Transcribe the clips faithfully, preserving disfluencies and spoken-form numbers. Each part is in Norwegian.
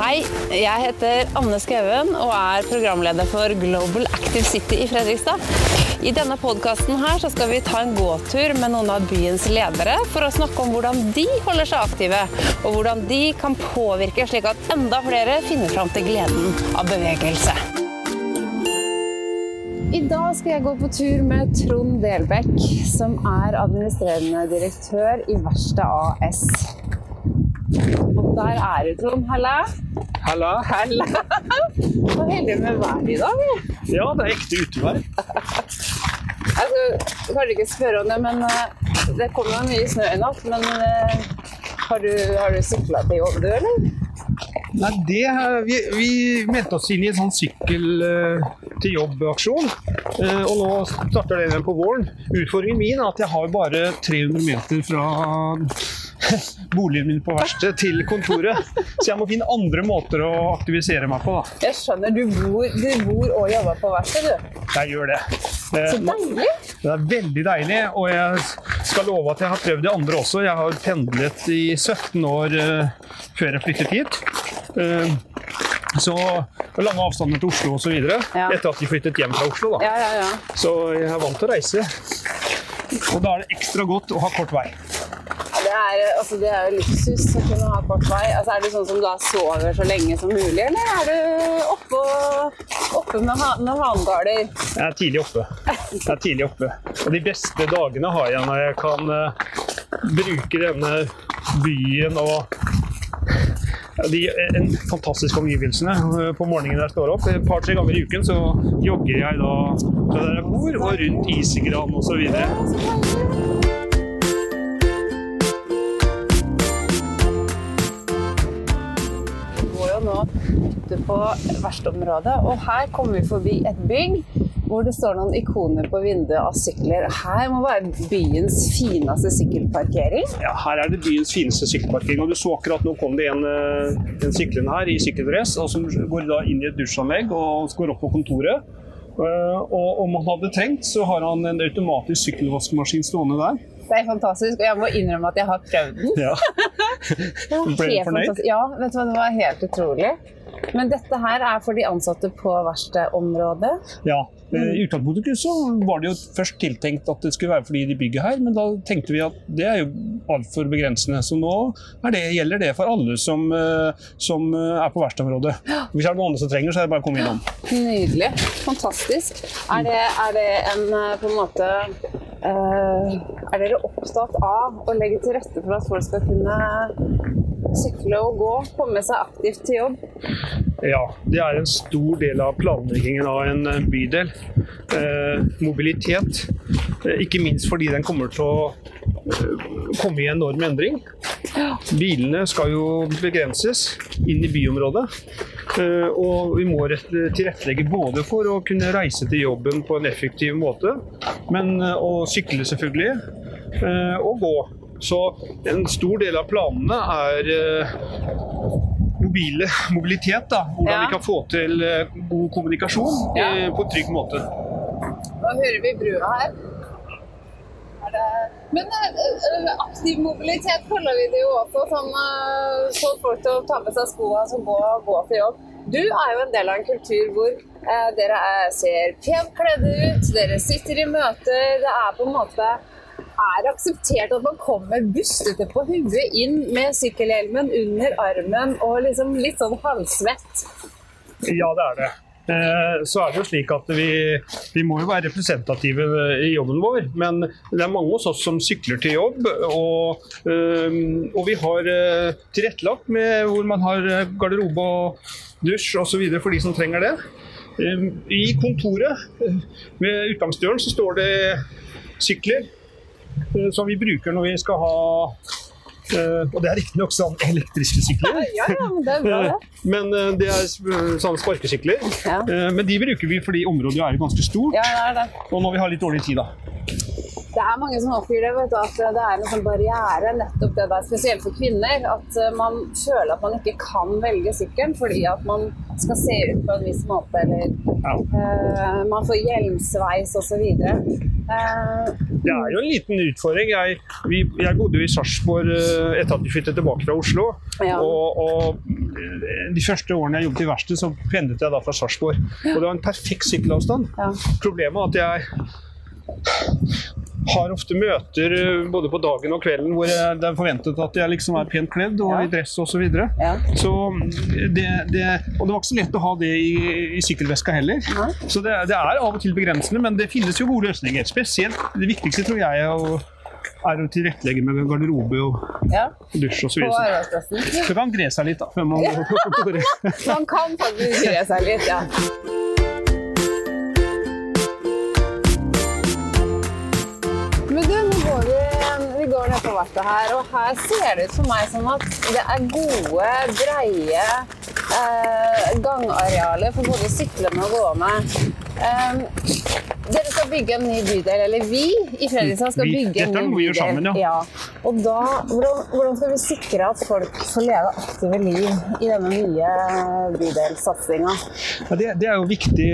Hei, jeg heter Anne Skauen og er programleder for Global Active City i Fredrikstad. I denne podcasten her så skal vi ta en gåtur med noen av byens ledere for å snakke om hvordan de holder seg aktive, og hvordan de kan påvirke slik at enda flere finner fram til gleden av bevegelse. I dag skal jeg gå på tur med Trond Delbæk, som er administrerende direktør i Verkstad A S. Og der er det, Trond. Halla! Halla! Halla! Hva heldig med vær i dag? Ja, det er ekte utevær. Altså, jeg kan ikke spørre om det, men uh, det kommer jo mye snø i natt, men uh, har, du, har du syklet til jobb, du, eller? Nei, det, vi, vi meldte oss inn i en sånn sykkel uh, til jobb-aksjon, uh, og nå starter det igjen på våren. Utfordringen min er at jeg har bare tre hundre meter fra boligen min på verksted til kontoret, så jeg må finne andre måter å aktivisere meg på. Da. Jeg skjønner, du bor, du bor og jobber på verksted, du? Jeg gjør det. Så deilig! Det er veldig deilig, og jeg skal love at jeg har prøvd det andre også. Jeg har pendlet i sytten år uh, før jeg flyttet hit. Uh, så lange avstander til Oslo og så videre, ja. Etter at de flyttet hjem fra Oslo. Da. Ja, ja, ja. Så jeg er vant til å reise, og da er det ekstra godt å ha kort vei. Det er, altså, det er jo luksus å kunne ha kort vei. Altså, er det sånn som da sover så lenge som mulig, eller er du oppe, oppe med, med hangarder? Jeg er tidlig oppe. Jeg er tidlig oppe. Og de beste dagene har jeg når jeg kan uh, bruke denne byen og ja, de en fantastiske omgivelsene. På morgenen når jeg står opp, et par-tre ganger i uken, så jogger jeg da der jeg bor, og rundt Isegran og så videre. Nå ute på verkstedområdet, og her kommer vi forbi et bygg hvor det står noen ikoner på vinduet av sykler. Her må være byens fineste sykkelparkering. Ja, her er det byens fineste sykkelparkering, og du så akkurat nå kom det en, en syklende her i sykkeldress, og som går da inn i et dusjanlegg og går opp på kontoret. Og om han hadde trengt, så har han en automatisk sykkelvaskemaskin stående der. Det er fantastisk, og jeg må innrømme at jeg har prøvd den. Ja. Ble du fornøyd? Ja, vet du hva, det var helt utrolig. Men dette her er for de ansatte på verkstedområdet? Ja, i utgangspunktet så var det jo først tiltenkt at det skulle være fordi de bygger her, men da tenkte vi at det er jo alt for begrensende. Så nå er det, gjelder det for alle som, som er på verkstedområdet. Hvis det er noen andre som trenger, så er det bare å komme innom. Nydelig, fantastisk. Er det, er det en på en måte... Uh, er dere opptatt av å legge til rette for at folk skal kunne sykle og gå, komme seg aktivt til jobb? Ja, det er en stor del av planleggingen av en bydel. Uh, mobilitet, uh, ikke minst fordi den kommer til å uh, komme i enorm endring. Bilene skal jo begrenses inn i byområdet. Uh, og vi må tilrettelegge både for å kunne reise til jobben på en effektiv måte, men uh, å sykle selvfølgelig, uh, og gå. Så en stor del av planene er uh, mobile, mobilitet, da, hvordan ja. Vi kan få til uh, god kommunikasjon ja. uh, på en trygg måte. Nå hører vi brua her. Er det... Men uh, aktiv mobilitet følger vi det jo også, sånn uh, få folk til å ta med seg skoene som går, går til jobb. Du er jo en del av en kultur hvor uh, dere er, ser pent kledd ut, dere sitter i møter, det er på en måte er akseptert at man kommer bustete på huet inn med sykkelhjelmen under armen og liksom litt sånn halvsvett. Ja, det er det. Så er det jo slik at vi, vi må jo være representative i jobben vår, men det er mange hos oss som sykler til jobb, og, og vi har tilrettelagt med hvor man har garderobe og dusj og så videre for de som trenger det. I kontoret, ved utgangsdøren, så står det sykler som vi bruker når vi skal ha Uh, og det er riktig nok sånn elektriske sykler. Ja, ja, men det er bra det. Men uh, det er sånne sparkesykler. Ja. Uh, men de bruker vi fordi området er ganske stort. Ja, det er det. Og når vi har litt dårlig tid da. Det er mange som oppgir det, vet du, at det er en sånn barriere, nettopp det der, spesielt for kvinner, at man føler at man ikke kan velge sykkelen, fordi at man skal se ut på en viss måte, eller ja. uh, man får hjelmsveis og så videre. Uh, det er jo en liten utfordring. Jeg, vi, jeg bodde jo i Sarpsborg uh, etter at vi flyttet tilbake fra Oslo, ja. og, og de første årene jeg jobbet i verksted, så pendlet jeg da fra Sarpsborg, og det var en perfekt sykkelavstand. Ja. Problemet er at jeg har ofte møter både på dagen og kvelden hvor jeg, det er forventet at jeg liksom er pent kledd og ja. I dress og så videre. Ja. Så det, det, og det var ikke så lett å ha det i, i sykkelveska heller. Ja. Så det, det er av og til begrensende, men det finnes jo gode løsninger. Spesielt det viktigste tror jeg er å, er å tilrettelegge med garderobe og ja. Dusj og så videre. Så kan man gre seg litt da, før man går på kontoret. Man kan faktisk gre seg litt, ja. Men du, nå går vi, vi går ned på verkstedet her, og her ser det ut for meg som at det er gode, breie eh, gangarealer for både syklende og gående. Um, dere skal bygge en ny bydel, eller vi i Fredrikstad skal bygge vi, en ny bydel. Dette er noe vi gjør sammen, ja. ja. Og da, hvordan, hvordan skal vi sikre at folk får leve aktive liv i denne nye bydelssatsingen? Ja, det, det er jo viktig.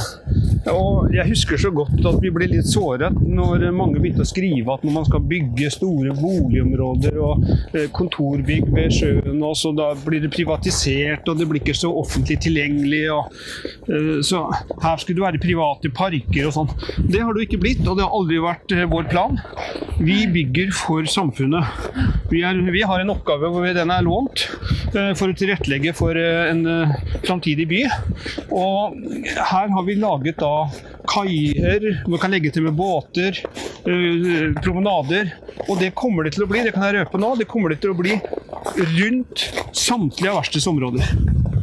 Og jeg husker så godt at vi ble litt såret når mange begynte å skrive at når man skal bygge store boligområder og kontorbygg ved sjøen, og så da blir det privatisert, og det blir ikke så offentlig tilgjengelig. Og, så her skulle det være private parker og sånn. Det har det ikke blitt, og det har aldri vært vår plan. Vi bygger for samfunnet. Vi, er, vi har en oppgave hvor den er lånt for å tilrettelegge for en fremtidig by. Og her har vi laget da kaier, man kan legge til med båter, promenader, og det kommer det til å bli, det kan jeg røpe nå, det kommer det til å bli rundt samtlige av verkstedsområder.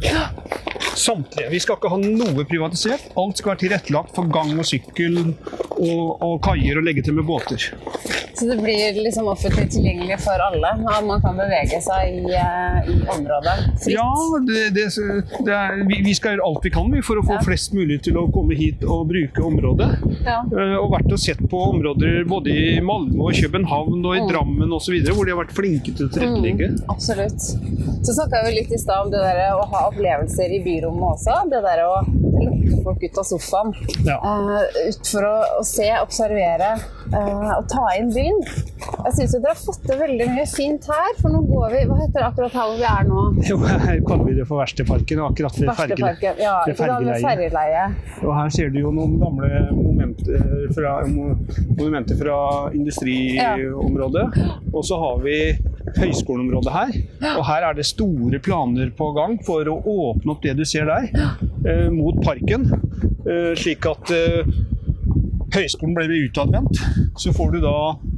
Samtlige. Vi skal ikke ha noe privatisert, alt skal være tilrettelagt for gang og sykkel og, og kaier og legge til med båter. Så det blir liksom offentlig tilgjengelig for alle, at man kan bevege seg i, i området fritt? Ja, det, det, det er, vi, vi skal gjøre alt vi kan for å få ja. Flest mulig til å komme hit og bruke området. Ja. Og vært og sett på områder både i Malmö og København og i mm. Drammen og så videre, hvor de har vært flinke til å tilrettelegge. Mm, absolutt. Så snakket vi litt i sted om det der å ha opplevelser i byrommet også, det der å lukke folk ut av sofaen, ja. uh, ut for å, å se, observere uh, og ta inn byen. Jeg synes at dere har fått det veldig mye fint her, for nå går vi, hva heter det akkurat her hvor vi er nå? Jo, her kaller vi det for Verkstedparken, akkurat ved fergeleie. Ja, ved fergeleie. Og her ser du jo noen gamle momenter fra, monumenter fra industriområdet, ja. Og så har vi høyskoleområdet her, og her er det store planer på gang for å åpne opp det du ser der, eh, mot parken, eh, slik at eh, høyskolen blir utadvendt, så får du da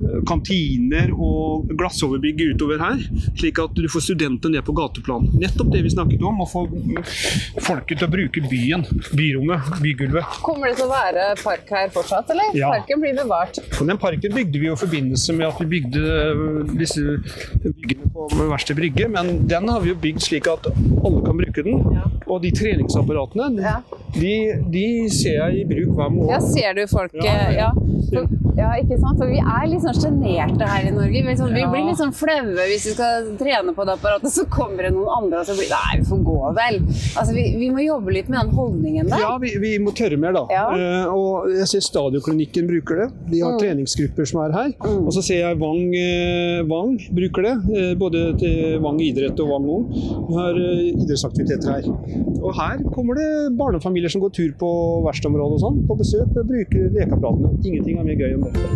kantiner og glassoverbygg utover her, slik at du får studenter ned på gateplan. Nettopp det vi snakket om, å få folket til å bruke byen, byrommet, bygulvet. Kommer det til å være park her fortsatt, eller? Ja. Parken blir bevart. Og den parken bygde vi jo i forbindelse med at vi bygde disse byggene på Verksted Brygge, men den har vi jo bygd slik at alle kan bruke den, ja. Og de treningsapparatene, ja. de, de ser jeg i bruk hver morgen. Ja, ser du folk? Ja, ja. For, ja, ikke sant? For vi er litt sånn generte her i Norge. Vi, sånn, vi blir litt sånn flaue hvis vi skal trene på det apparatet, så kommer det noen andre og så blir det, nei, vi får gå vel. Altså, vi, vi må jobbe litt med den holdningen der. Ja, vi, vi må tørre mer da. Ja. Uh, og jeg ser Stadioklinikken bruker det. De har mm. treningsgrupper som er her. Mm. Og så ser jeg Vang, uh, Vang bruker det, uh, både til Vang idrett og Vang ung. Vi har uh, idrettsaktiviteter her. Og her kommer det barnefamilier som går tur på verkstedområdet og sånn, på besøk og bruker lekeapparatene. Ingenting er mer gøy enn det.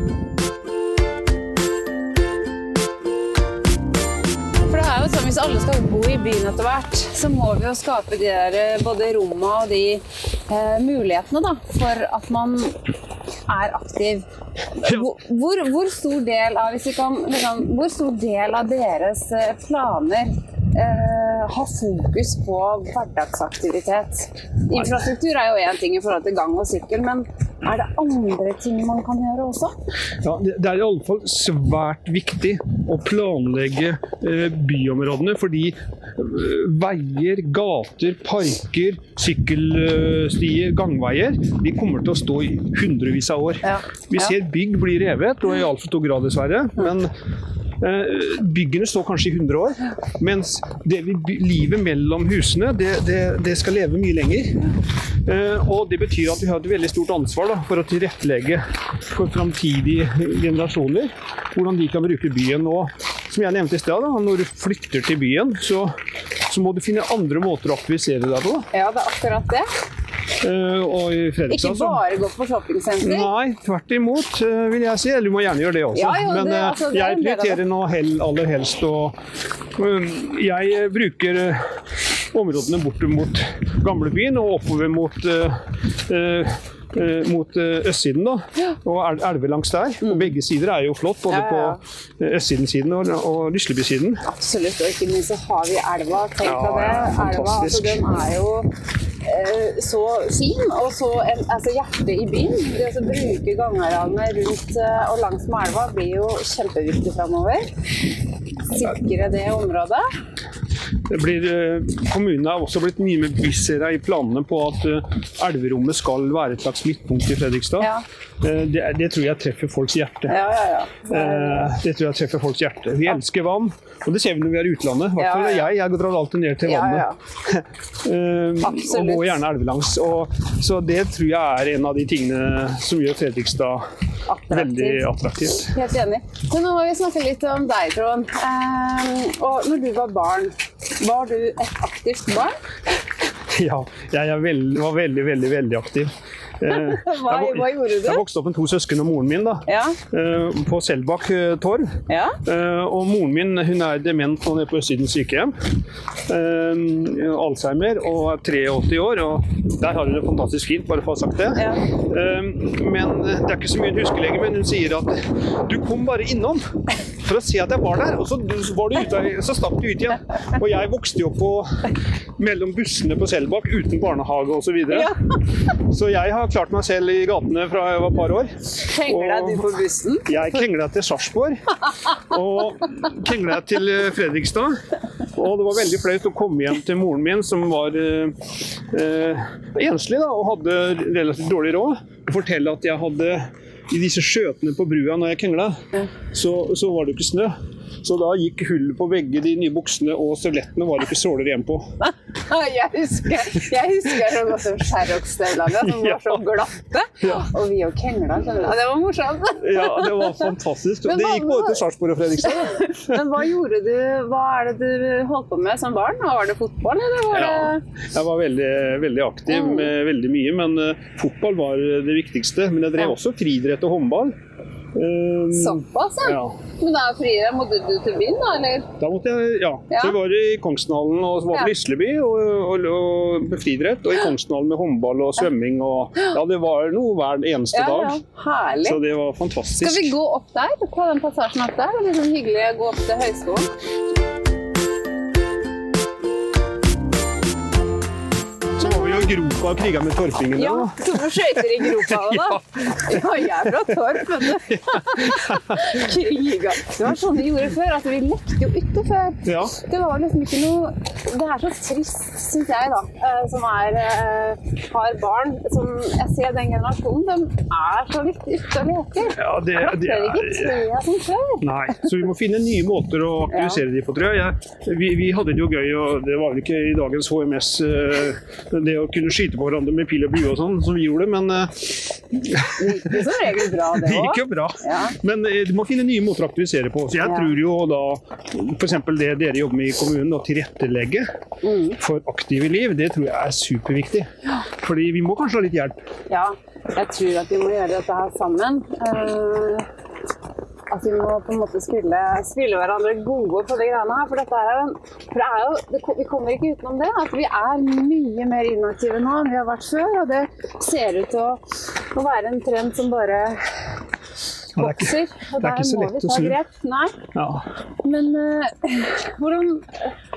For det er jo sånn, hvis alle skal bo i byen etter hvert, så må vi jo skape de der, både rommet og de eh, mulighetene da, for at man er aktiv. Hvor, hvor, stor del av, hvis vi kan, liksom, hvor stor del av deres planer eh, ha fokus på hverdagsaktivitet. Infrastruktur er jo en ting i forhold til gang og sykkel, men er det andre ting man kan gjøre også? Ja, det er i alle fall svært viktig å planlegge byområdene, fordi veier, gater, parker, sykkelstier, gangveier, de kommer til å stå i hundrevis av år. Ja. Vi ser bygg bli revet, og i alt for stor grad dessverre, men byggene står kanskje i hundre år, mens det vi, livet mellom husene, det, det, det skal leve mye lenger. Og det betyr at vi har et veldig stort ansvar da, for å tilrettelegge for fremtidige generasjoner, hvordan de kan bruke byen. Og som jeg nevnte i sted, da, når du flytter til byen, så, så må du finne andre måter å aktivisere deg på. Ja, det er akkurat det. Uh, og i Ikke bare gå på shoppingcenter? Nei, tvert imot vil jeg si. Eller du må gjerne gjøre det også. Ja, jo, Men det, altså, det jeg prioriterer nå hell, aller helst. Og, um, jeg bruker uh, områdene bort mot gamlebyen og oppover mot, uh, uh, uh, mot uh, østsiden. Da. Ja. Og elver langs der. Mm. Og begge sider er jo flott, både ja, ja, ja. på østsiden og, og Lysleby-siden. Absolutt, og ikke minst så har vi elva. Tenk ja, på det. Elva, altså, den er jo så fin, og så en, altså hjertet i byen. Det å bruke gangarealene rundt og langs med elva blir jo kjempeviktig fremover. Sikre det området. Det blir, kommunene har også blitt mye mer vissere i planene på at elverommet skal være et slags midtpunkt i Fredrikstad. Ja. Det, det tror jeg treffer folks hjerte. Ja, ja, ja. Det, det tror jeg treffer folks hjerte. Vi elsker vann, og det ser vi når vi er i utlandet. I hvert fall ja, ja. jeg, jeg drar alltid ned til vannet. Ja, ja. og går gjerne elvelangs. Og, så det tror jeg er en av de tingene som gjør Fredrikstad attraktivt. Veldig attraktivt. Helt enig. Så nå må vi snakke litt om deg, Trond. Um, og når du var barn, var du et aktivt barn? Ja, jeg veld, var veldig, veldig, veldig aktiv. hva, hva gjorde du? Jeg vokste opp med to søsken og moren min da, ja. på Selbakk torv. Ja. Og moren min, hun er dement nå nede på Østsiden sykehjem. Alzheimer og er treogåtti år, og der har hun det fantastisk fint, bare for å ha sagt det. Ja. Men det er ikke så mye hun husker lenger, men hun sier at du kom bare innom for å se at jeg var der, og så, var du ute, så stakk du ut igjen. Og jeg vokste jo på mellom bussene på Selbakk uten barnehage og så videre. Ja. Så jeg har klart meg selv i gatene fra jeg var et par år. Krenglet du på bussen? Jeg krenglet til Sarpsborg, og krenglet til Fredrikstad. Og det var veldig flaut å komme hjem til moren min, som var eh, enslig da, og hadde relativt dårlig råd, og fortelle at jeg hadde i disse skjøtene på brua når jeg krenglet, så, så var det ikke snø. Så da gikk hullet på begge de nye buksene, og støvlettene var det ikke såler igjen på. Jeg husker, jeg husker så godt om Sherrock-støvlene, som var så glatte. Ja. Og vi og krenglet. Det var morsomt. Ja, det var fantastisk. Men det gikk både til Sarpsborg og Fredrikstad. Men hva gjorde du, hva er det du holdt på med som barn? Var det fotball, eller var det... Ja, jeg var veldig, veldig aktiv med veldig mye, men uh, fotball var det viktigste. Men jeg drev også friidrett og håndball. Um, Såpass, ja. ja. Men da er friere, måtte du til byen da, eller? Da måtte jeg, ja. ja. Så jeg var i Kongsdalen og var på ja. Lysleby og, og, og friidrett, og i Kongsdalen med håndball og svømming, og ja, det var noe hver eneste ja, dag. Ja. Herlig. Så det var fantastisk. Skal vi gå opp der? Ta den passasjen opp der? Det er litt sånn hyggelig å gå opp til høyskolen. Gropa og kriget med torpingene. Ja, to skjøyter i gropa da. Ja, jeg er fra Torp, vet du. Kriga. Det var sånn de gjorde før, at vi lekte jo ute før. Ja. Det var liksom ikke noe... Det er så trist, synes jeg da, som er, har barn, som jeg ser den generasjonen, de er så litt ute og leker. Ja, det, det er ikke trea som før. Nei, så vi må finne nye måter å aktivisere ja. de på, tror jeg. jeg vi, vi hadde det jo gøy, og det var vel ikke i dagens H M S det å kunne skyte på hverandre med pil og bue og sånn, som vi gjorde, men uh, det gikk jo som regel bra, det også. Det gikk jo bra, ja. Men uh, du må finne nye måter å aktivisere på. Så jeg ja. tror jo da, for eksempel det dere jobber med i kommunen, å tilrettelegge mm. for aktive liv, det tror jeg er superviktig. Ja. Fordi vi må kanskje ha litt hjelp. Ja, jeg tror at vi må gjøre dette her sammen. Uh, at vi må på en måte spille, spille hverandre gode på de greiene her, for dette er jo, for det er jo, det, vi kommer ikke utenom det, at vi er mye mer inaktive nå enn vi har vært før, og det ser ut til å, å være en trend som bare vokser, og der må vi ta grep. Nei. Ja. Men uh, hvordan,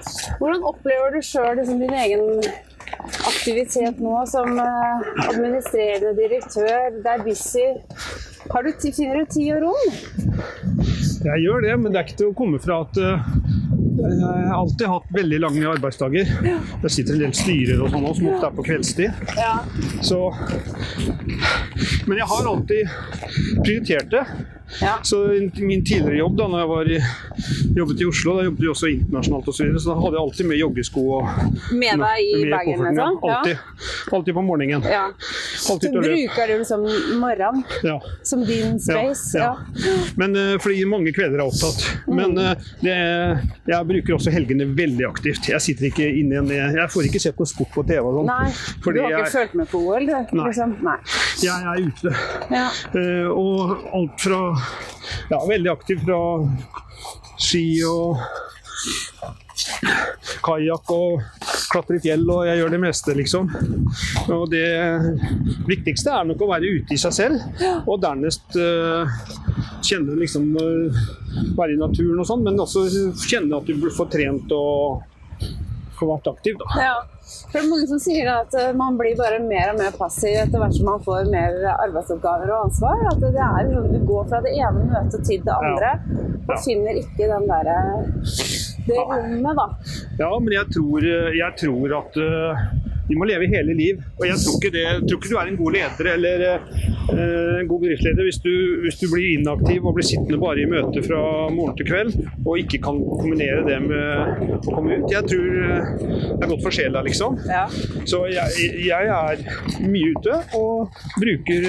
Hvordan opplever du selv liksom, din egen aktivitet nå som administrerende direktør? Det er busy. Har du, finner du tid og rom? Jeg gjør det, men det er ikke til å komme fra at uh, jeg har alltid hatt veldig lange arbeidsdager. Jeg sitter en del styrer og sånn, som ofte er på kveldstid. Ja. Så, men jeg har alltid prioritert det. Ja. Så min tidligere jobb da når jeg var i, jobbet i Oslo, da jobbet jeg også internasjonalt og så videre, så da hadde jeg alltid med joggesko og med deg i bagen, liksom? Alltid, alltid på morgenen. Ja. Så bruker du det som morgen, ja. Som din space? Ja, ja. Ja. Men fordi mange kvelder er opptatt. Mm. Men det, jeg bruker også helgene veldig aktivt. Jeg sitter ikke inne i en, jeg får ikke se på sport på T V og sånn. Nei, du har ikke jeg, følt med på O L, du? Nei. Liksom? Nei. Jeg er ute. Ja. Uh, og alt fra Ja, veldig aktiv fra ski og kajak og klatre i fjell, og jeg gjør det meste, liksom. Og det viktigste er nok å være ute i seg selv, og dernest uh, kjenne liksom uh, være i naturen og sånn, men også kjenne at du får trent og får vært aktiv, da. Ja. For det er mange som sier at man blir bare mer og mer passiv etter hvert som man får mer arbeidsoppgaver og ansvar. At det er jo, du går fra det ene møtet til det andre, ja. Og ja. Finner ikke den der, det rommet, da. Ja, men jeg tror, jeg tror at uh, vi må leve hele liv. Og jeg tror ikke, det, jeg tror ikke du er en god leder eller uh, en god bedriftsleder hvis du, hvis du blir inaktiv og blir sittende bare i møte fra morgen til kveld og ikke kan kombinere det med å komme ut. Jeg tror uh, det er godt for sjela, liksom. Ja. Så jeg, jeg er mye ute og bruker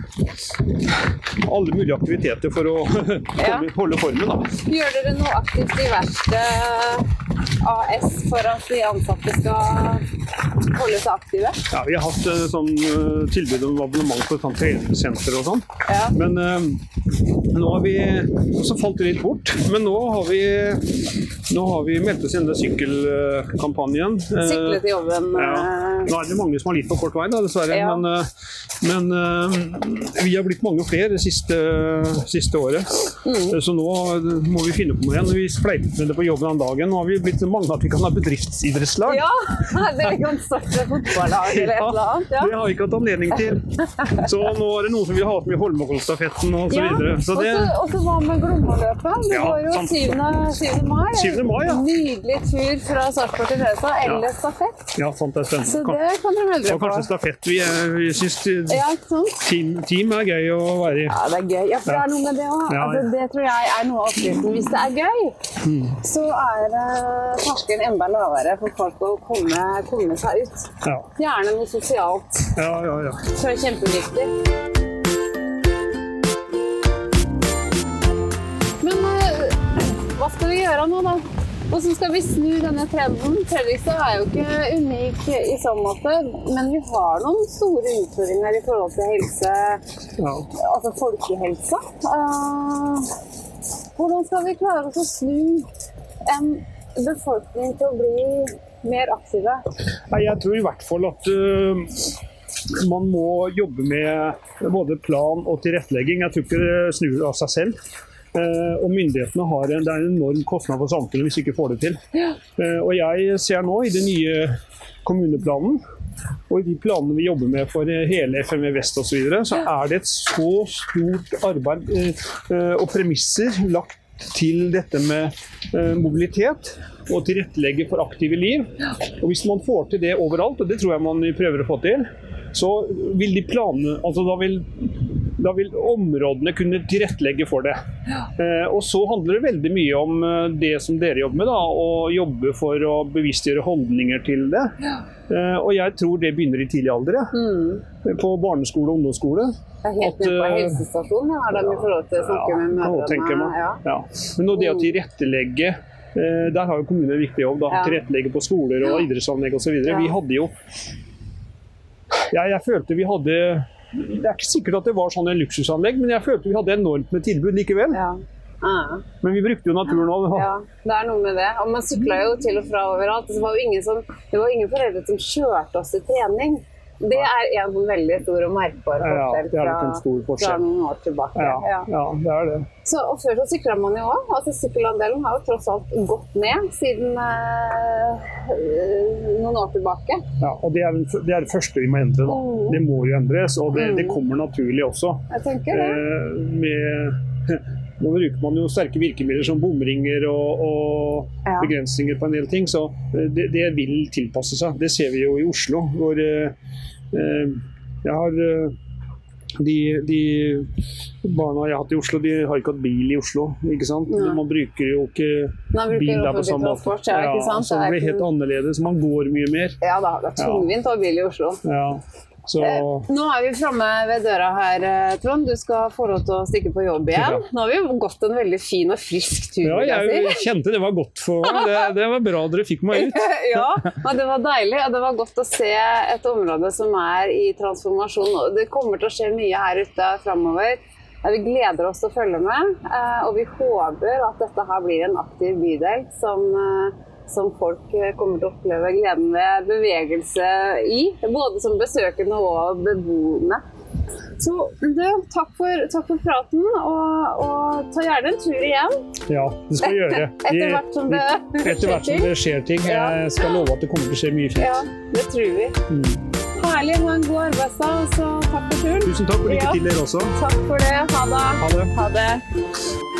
alle mulige aktiviteter for å ja. holde formen, da. Gjør dere noe aktivt i Verksted A S for at de ansatte skal holde seg aktive? Ja, vi har hatt uh, sånn uh, tilbud om abonnement på et sånt treningssenter og sånn. Ja. Men uh, nå har vi også falt litt bort. Men nå har vi, nå har vi meldt oss inn i sykkelkampanjen. Sykle til jobben. Ja. Nå er det mange som har litt på kort vei, da, dessverre. Ja. Men, uh, men uh, vi har blitt mange flere det siste, siste året. Mm. Så nå må vi finne på noe igjen. Vi fleipet med det på jobben den dagen. Nå har vi blitt mange at vi kan ha bedriftsidrettslag. Ja, det er kan starte fotballag eller et eller annet. Ja, det har vi ikke hatt anledning til. Så nå er det noen som vil ha med Holmenkollstafetten og så videre. Så det... Og så hva med Glommaløpet? Det var jo syvende mai. syvende mai, ja. Nydelig tur fra Sarpsborg til Fredrikstad, eller ja. Stafett. Ja, sant, det er spennende. Så det kan dere melde dere på. Og kanskje stafett. Vi, er, vi synes ja, team, team er gøy å være i. Ja, det er gøy. Ja, for det er noe med det også. Ja, altså, det tror jeg er noe av oppskriften. Hvis det er gøy, mm. så er uh, terskelen enda lavere for folk å komme, komme seg ut. Ja. Gjerne noe sosialt. Ja, ja, ja. Så er det kjempeviktig. Men uh, hva skal vi gjøre nå, da? Hvordan skal vi snu denne trenden? Fredrikstad er jo ikke unik i sånn måte, men vi har noen store utfordringer i forhold til helse, ja. Altså folkehelse. Uh, hvordan skal vi klare oss å snu en befolkning til å bli mer aktive? Jeg tror i hvert fall at uh, man må jobbe med både plan og tilrettelegging. Jeg tror ikke det snur av seg selv. Uh, og myndighetene har en, det er en enorm kostnad for samfunnet hvis de ikke får det til. Ja. Uh, og jeg ser nå i den nye kommuneplanen, og i de planene vi jobber med for hele F M E Vest og så videre, så er det et så stort arbeid uh, og premisser lagt til dette med uh, mobilitet og tilrettelegge for aktive liv. Og hvis man får til det overalt, og det tror jeg man prøver å få til, så vil de planene, altså da vil Da vil områdene kunne tilrettelegge for det. Ja. Eh, og så handler det veldig mye om det som dere jobber med, da, å jobbe for å bevisstgjøre holdninger til det. Ja. Eh, og jeg tror det begynner i tidlig alder, mm. på barneskole og ungdomsskole. Det er helt ned på helsestasjonen, har de i forhold til å snakke ja, med mødrene. Ja. Ja. Men det å tilrettelegge, eh, der har jo kommunen en viktig jobb, da, ja. Tilrettelegge på skoler og idrettsanlegg og så videre. Ja. Vi hadde jo, ja, jeg følte vi hadde, det er ikke sikkert at det var sånn en luksusanlegg, men jeg følte vi hadde enormt med tilbud likevel. Ja. Ah. Men vi brukte jo naturen også. Ja, det er noe med det. Og man syklet jo til og fra overalt. Det var jo ingen, som, det var ingen foreldre som kjørte oss til trening. Det er en veldig stor og merkbar forskjell ja, det er nok en stor fra, forskjell. fra noen år tilbake. Ja, ja. ja, det er det. Så, og før så syklet man jo også. Altså, sykkelandelen har jo tross alt gått ned siden eh, noen år tilbake. Ja, og det er det, er det første vi må endre da. Mm. Det må jo endres, og det, mm. det kommer naturlig også. Jeg tenker det. Eh, med... Nå bruker man jo sterke virkemidler som bomringer og, og ja. begrensninger på en del ting, så det, det vil tilpasse seg. Det ser vi jo i Oslo, hvor eh, jeg har de, de barna jeg har hatt i Oslo, de har ikke hatt bil i Oslo, ikke sant? Ja. Man bruker jo ikke bruker bil der på samme måte. Ja, ikke sant? Ja, så det blir helt annerledes, man går mye mer. Ja da, det er tungvint å ha bil i Oslo. Ja. Så... Nå er vi fremme ved døra her, Trond. Du skal få lov til å stikke på jobb igjen. Ja. Nå har vi gått en veldig fin og frisk tur. Ja, jeg, jeg kjente det var godt for meg. Det, det var bra dere fikk meg ut. Ja, og det var deilig. Og det var godt å se et område som er i transformasjon. Det kommer til å skje mye her ute fremover. Vi gleder oss til å følge med, og vi håper at dette her blir en aktiv bydel som... som folk kommer til å oppleve gleden ved bevegelse i, både som besøkende og beboende. Så du, takk for, takk for praten, og, og ta gjerne en tur igjen. Ja, det skal vi gjøre. Etter hvert som det, Etter hvert som det skjer ting. Jeg skal love at det kommer til å skje mye fint. Ja, det tror vi. Mm. Herlig, ha en god arbeidsdag, så takk for turen. Tusen takk, og lykke ja. til dere også. Takk for det. Ha det. Ha det. Ha det.